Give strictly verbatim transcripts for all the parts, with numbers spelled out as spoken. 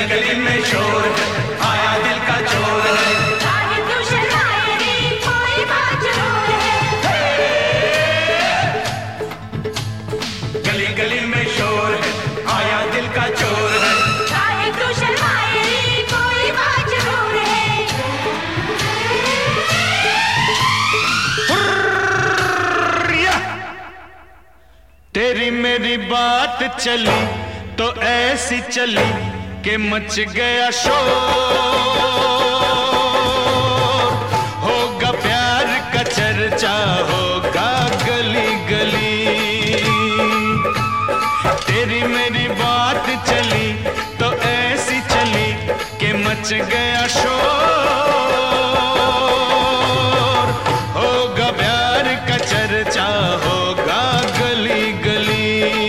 गली में शोर है, आया दिल का चोर है। चाहे तू शर्माए रे, कोई बात जरूर है। गली गली में शोर है, आया दिल का चोर है। चाहे तू शर्माए रे, कोई बात जरूर है। तेरी मेरी बात चली तो ऐसी चली कि मच गया शोर। होगा प्यार का चर्चा, होगा गली गली। तेरी मेरी बात चली तो ऐसी चली कि मच गया शोर। होगा प्यार का चर्चा, होगा गली गली।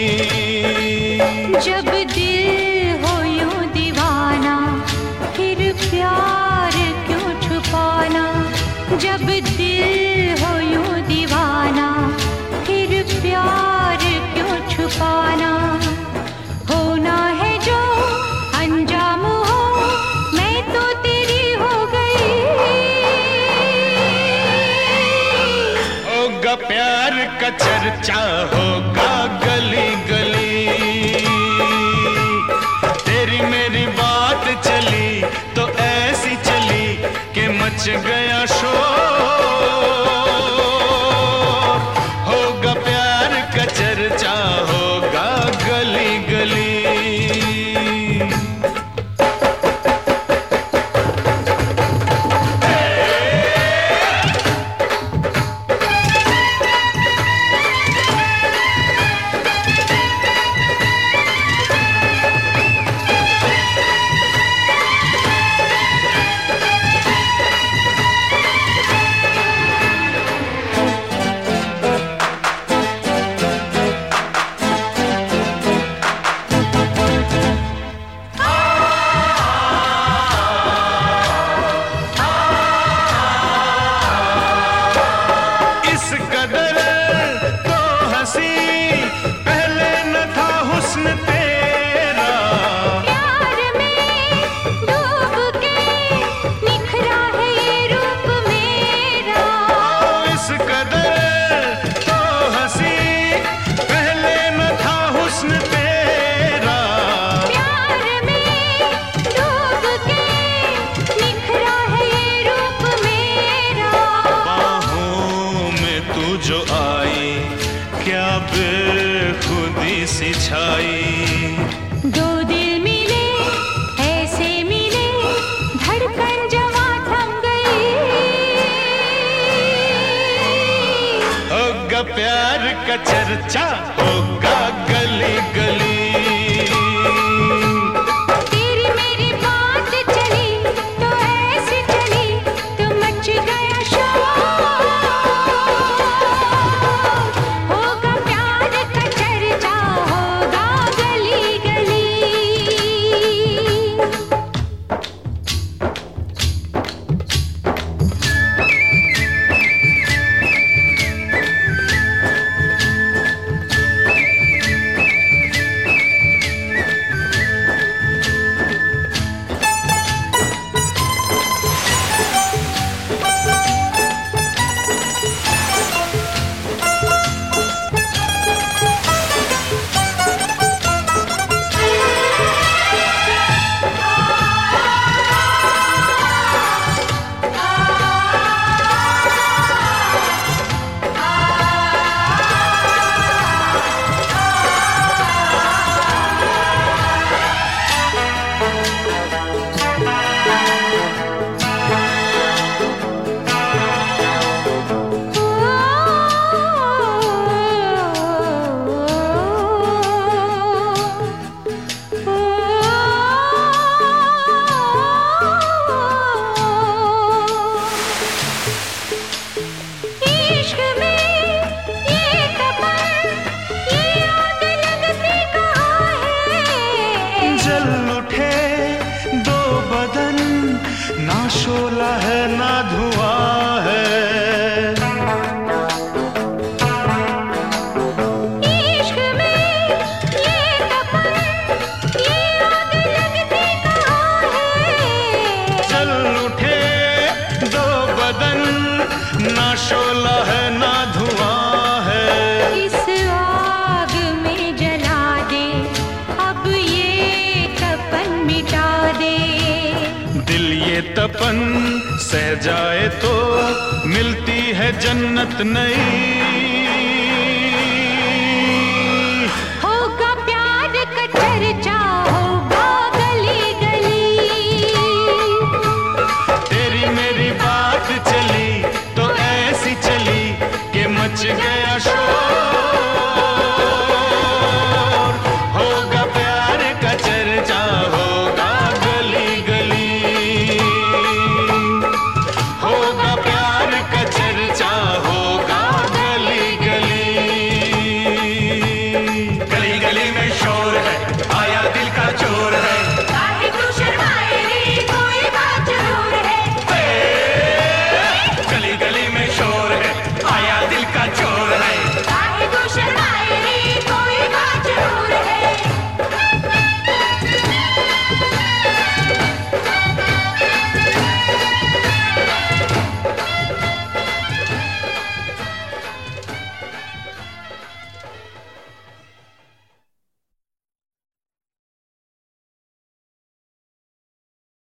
जब दिल हो यूं दीवाना, फिर प्यार क्यों छुपाना। जब दिल हो यूं दीवाना, फिर प्यार क्यों छुपाना। होना है जो अंजाम हो, मैं तो तेरी हो गई। होगा प्यार का चर्चा, होगा गली गली। तेरी मेरी बात चली तो ऐसी चली कि मच गया शोर। होगा प्यार का चर्चा, होगा गली गली। पहले न था हुस्न तेरा, प्यार में डूब के निखरा है ये रूप मेरा। इस कदर तो हंसी, पहले न था हुस्न तेरा। प्यार में डूब के निखरा है ये रूप मेरा। बाहों में तू जो आई, क्या बेखुदी सी छाई। दो दिल मिले ऐसे मिले, धड़कन जवां थम गई। होगा प्यार का चर्चा, होगा गली गली। तेरी मेरी बात चली तो ऐसी चली, तो मच गया शोर। होगा प्यार का चर्चा, होगा गली गली। शोला है ना धुआं है। इश्क में ये तपन, ये आग लगती कहाँ तपन सह जाए तो मिलती है जन्नत नई।